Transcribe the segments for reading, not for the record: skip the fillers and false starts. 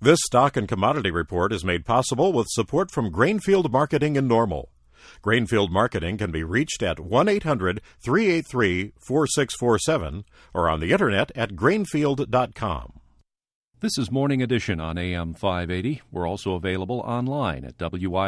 This stock and commodity report is made possible with support from Grainfield Marketing in Normal. Grainfield Marketing can be reached at 1-800-383-4647 or on the internet at grainfield.com. This is Morning Edition on AM 580. We're also available online at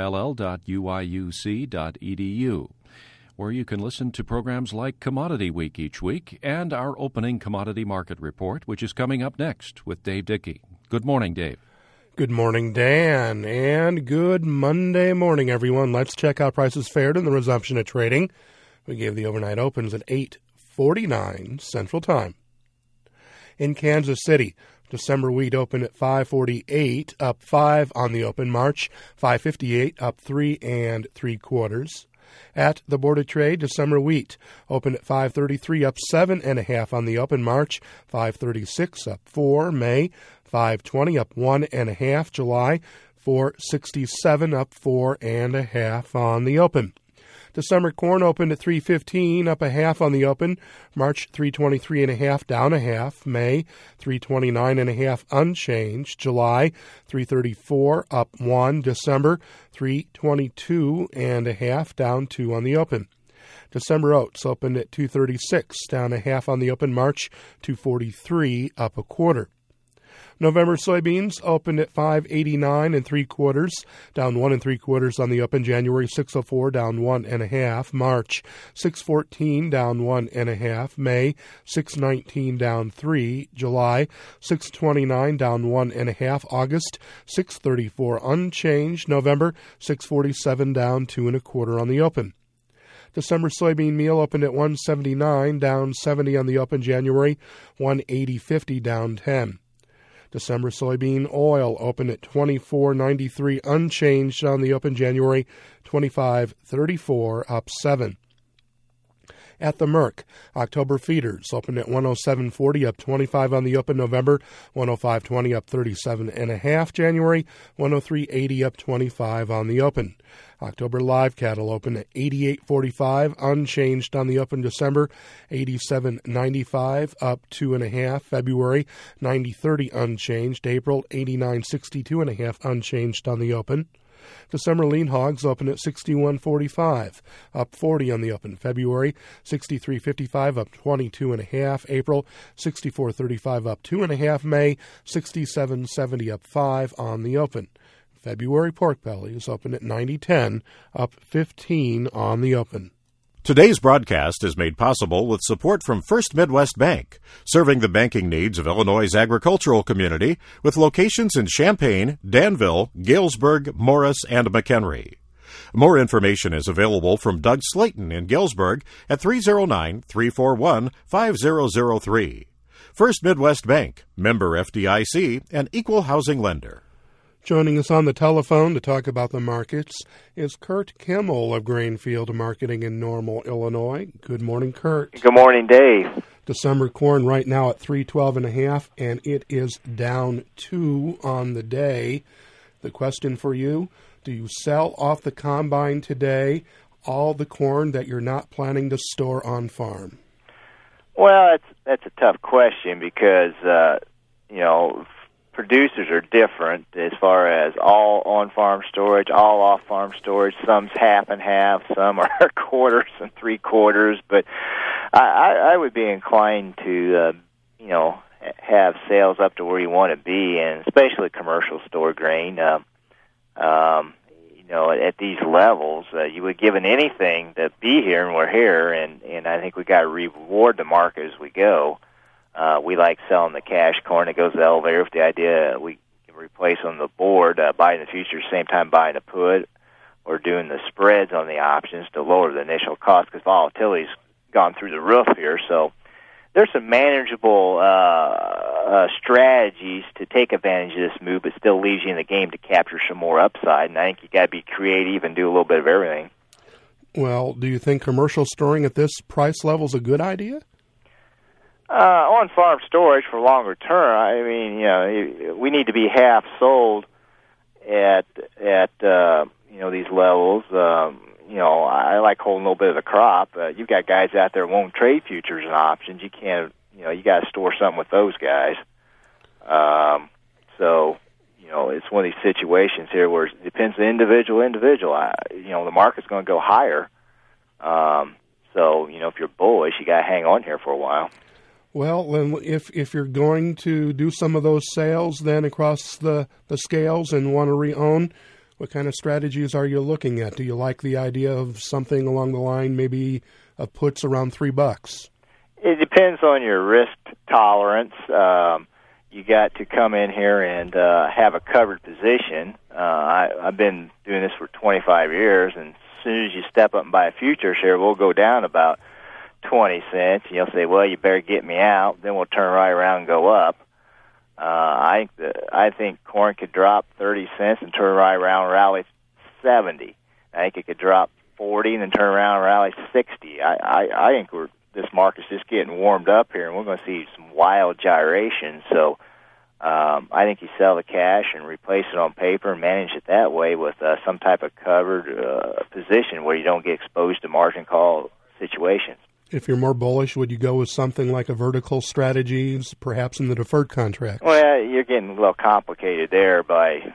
will.uiuc.edu, where you can listen to programs like Commodity Week each week and our opening commodity market report, which is coming up next with Dave Dickey. Good morning, Dave. Good morning, Dan, and good Monday morning, everyone. Let's check how prices fared in the resumption of trading. We gave the overnight opens at 8:49 Central Time. In Kansas City, December wheat opened at 5.48, up 5 on the open. March 5.58, up 3 3/4. At the Board of Trade, December wheat opened at 5.33, up 7.5 on the open. March 5.36, up 4. May 5.20, up 1.5. July 4.67, up 4.5 on the open. December corn opened at 3.15, up 0.5 on the open. March 3.23.5, down 0.5. May 3.29.5, unchanged. July 3.34, up 1. December 3.22.5, down 2 on the open. December oats opened at 2.36, down 0.5 on the open. March 2.43, up 1/4. November soybeans opened at 5.89 3/4, down 1 3/4 on the open. January 6.04, down 1.5. March 6.14, down 1.5. May 6.19, down 3. July 6.29, down 1.5. August 6.34, unchanged. November 6.47, down 2 1/4 on the open. December soybean meal opened at 1.79, down 70 on the open. January 1.80.50, down 10. December soybean oil opened at 24.93, unchanged on the open. January 25.34, up 7. At the Merck, October feeders opened at 107.40, up 25 on the open. November 105.20, up 37.5. January 103.80, up 25 on the open. October live cattle opened at 88.45, unchanged on the open. December 87.95, up 2.5. February 90.30, unchanged. April 89.62.5, unchanged on the open. December lean hogs opened at 61.45, up 40 on the open. February 63.55, up 22.5. April 64.35, up 2.5. May 67.70, up 5 on the open. February pork bellies opened at 90.10, up 15 on the open. Today's broadcast is made possible with support from First Midwest Bank, serving the banking needs of Illinois' agricultural community with locations in Champaign, Danville, Galesburg, Morris, and McHenry. More information is available from Doug Slayton in Galesburg at 309-341-5003. First Midwest Bank, member FDIC, and equal housing lender. Joining us on the telephone to talk about the markets is Kurt Kimmel of Grainfield Marketing in Normal, Illinois. Good morning, Kurt. Good morning, Dave. December corn right now at 312.5, and it is down 2 on the day. The question for you, do you sell off the combine today all the corn that you're not planning to store on farm? Well, that's a tough question because, producers are different as far as all on-farm storage, all off-farm storage. Some's half and half, some are quarters and 3/4. But I would be inclined to, have sales up to where you want to be, and especially commercial store grain. At these levels, you would given anything to be here, and we're here, and I think we got to reward the market as we go. We like selling the cash corn that goes to the elevator with the idea we can replace on the board, buying the futures, same time buying a put, or doing the spreads on the options to lower the initial cost because volatility's gone through the roof here. So there's some manageable strategies to take advantage of this move, but still leaves you in the game to capture some more upside. And I think you got to be creative and do a little bit of everything. Well, do you think commercial storing at this price level is a good idea? On-farm storage for longer term, I mean, we need to be half sold at these levels. I like holding a little bit of the crop. You've got guys out there who won't trade futures and options. You can't, you got to store something with those guys. it's one of these situations here where it depends on individual. The market's going to go higher. So, if you're bullish, you got to hang on here for a while. Well, then if you're going to do some of those sales then across the scales and want to re-own, what kind of strategies are you looking at? Do you like the idea of something along the line, maybe of puts around $3? It depends on your risk tolerance. You got to come in here and have a covered position. I've been doing this for 25 years, and as soon as you step up and buy a futures here, we'll go down about 20 cents. You'll say, well, you better get me out. Then we'll turn right around and go up. I think corn could drop 30 cents and turn right around and rally 70. I think it could drop 40 and then turn around and rally 60. I think this market's just getting warmed up here, and we're going to see some wild gyrations. So I think you sell the cash and replace it on paper and manage it that way with some type of covered position where you don't get exposed to margin call situations. If you're more bullish, would you go with something like a vertical strategy, perhaps in the deferred contract? Well, you're getting a little complicated there by,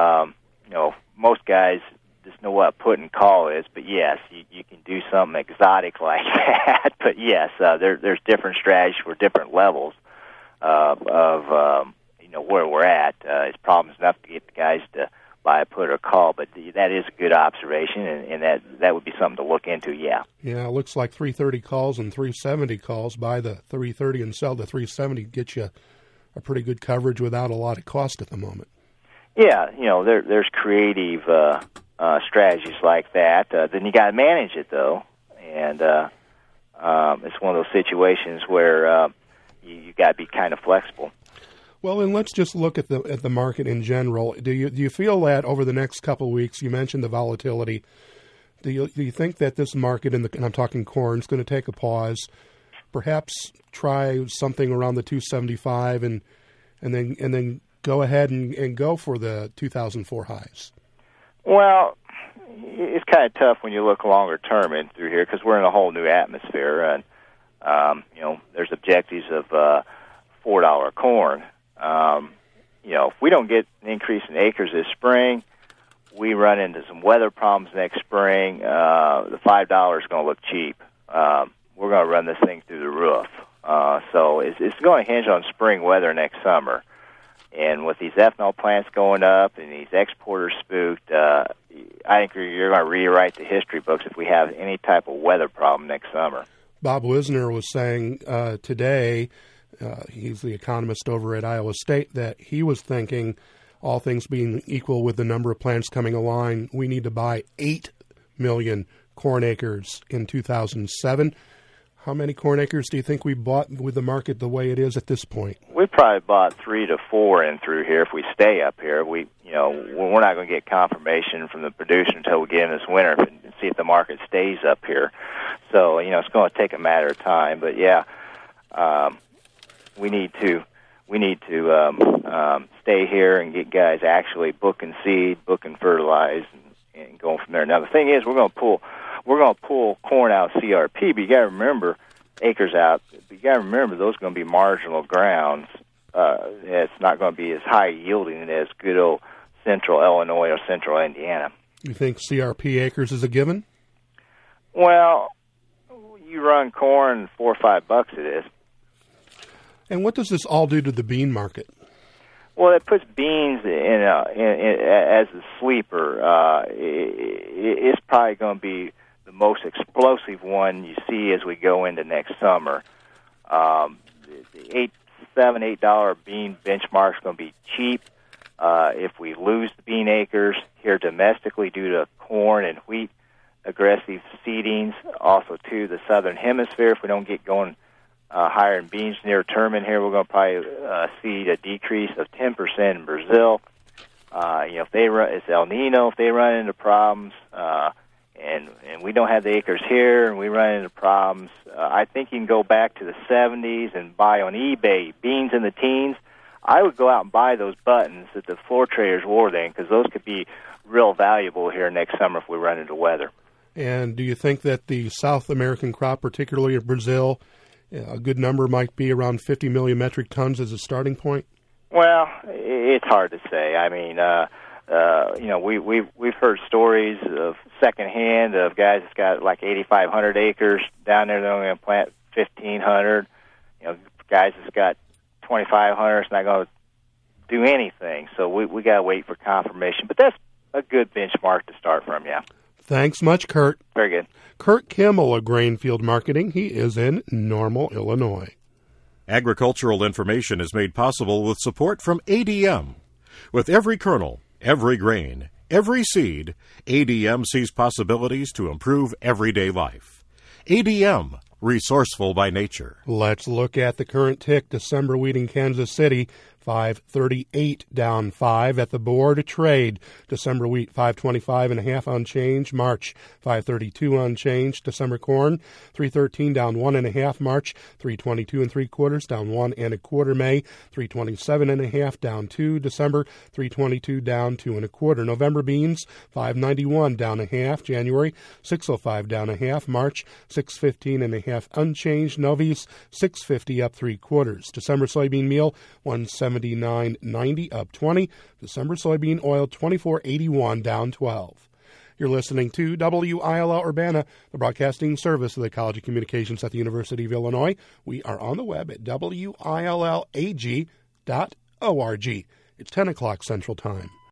most guys just know what put and call is, but yes, you can do something exotic like that. But yes, there's different strategies for different levels of where we're at. It's problems enough to get the guys to buy a put or call, but that is a good observation, and that would be something to look into, yeah. Yeah, it looks like 330 calls and 370 calls. Buy the 330 and sell the 370 get you a pretty good coverage without a lot of cost at the moment. Yeah, there's creative strategies like that. Then you got to manage it, though, and it's one of those situations where you got to be kind of flexible. Well, and let's just look at the market in general. Do you feel that over the next couple of weeks, you mentioned the volatility, do you think that this market, and I'm talking corn, is going to take a pause, perhaps try something around the 275 and then go ahead and go for the 2004 highs? Well, it's kind of tough when you look longer term in through here because we're in a whole new atmosphere, and there's objectives of $4 corn. If we don't get an increase in acres this spring, we run into some weather problems next spring. The $5 is going to look cheap. We're going to run this thing through the roof. So it's going to hinge on spring weather next summer. And with these ethanol plants going up and these exporters spooked, I think you're going to rewrite the history books if we have any type of weather problem next summer. Bob Wisner was saying today, he's the economist over at Iowa State, that he was thinking, all things being equal with the number of plants coming online, we need to buy 8 million corn acres in 2007. How many corn acres do you think we bought with the market the way it is at this point? We probably bought 3 to 4 in through here if we stay up here. We're not going to get confirmation from the producer until we get in this winter and see if the market stays up here. So, it's going to take a matter of time. But yeah, we need to stay here and get guys actually booking seed, booking fertilize, and going from there. Now the thing is, we're going to pull corn out of CRP, but you got to remember acres out. But you got to remember those are going to be marginal grounds. It's not going to be as high yielding as good old central Illinois or central Indiana. You think CRP acres is a given? Well, you run corn $4 or $5 it is. And what does this all do to the bean market? Well, it puts beans in as a sleeper. It's probably going to be the most explosive one you see as we go into next summer. The $8 bean benchmark is going to be cheap. If we lose the bean acres here domestically due to corn and wheat aggressive seedings, also to the southern hemisphere, if we don't get going higher in beans near term in here, we're going to probably see a decrease of 10% in Brazil. If they run, it's El Nino. If they run into problems, and we don't have the acres here, and we run into problems, I think you can go back to the 70s and buy on eBay beans in the teens. I would go out and buy those buttons that the floor traders wore then, because those could be real valuable here next summer if we run into weather. And do you think that the South American crop, particularly in Brazil, a good number might be around 50 million metric tons as a starting point? Well, it's hard to say. I mean, we've heard stories of secondhand of guys that's got like 8,500 acres down there. They're only going to plant 1,500. Guys that's got 2,500 is not going to do anything. So we got to wait for confirmation. But that's a good benchmark to start from. Yeah. Thanks much, Kurt. Very good. Kurt Kimmel of Grainfield Marketing. He is in Normal, Illinois. Agricultural information is made possible with support from ADM. With every kernel, every grain, every seed, ADM sees possibilities to improve everyday life. ADM, resourceful by nature. Let's look at the current tick. December wheat in Kansas City, 538 down 5 at the board trade. December wheat 525.5 unchanged. March 532 unchanged. December corn 313 down 1.5. March 322 3/4 down 1 1/4. May 327.5 down 2. December 322 down 2 1/4. November beans 591 down 1/2. January 605 down 1/2. March 615.5 unchanged. Novice 650 up 3/4. December soybean meal 179.90 up 20. December soybean oil 24.81 down 12. You're listening to WILL Urbana, the broadcasting service of the College of Communications at the University of Illinois. We are on the web at willag.org. It's 10 o'clock Central Time.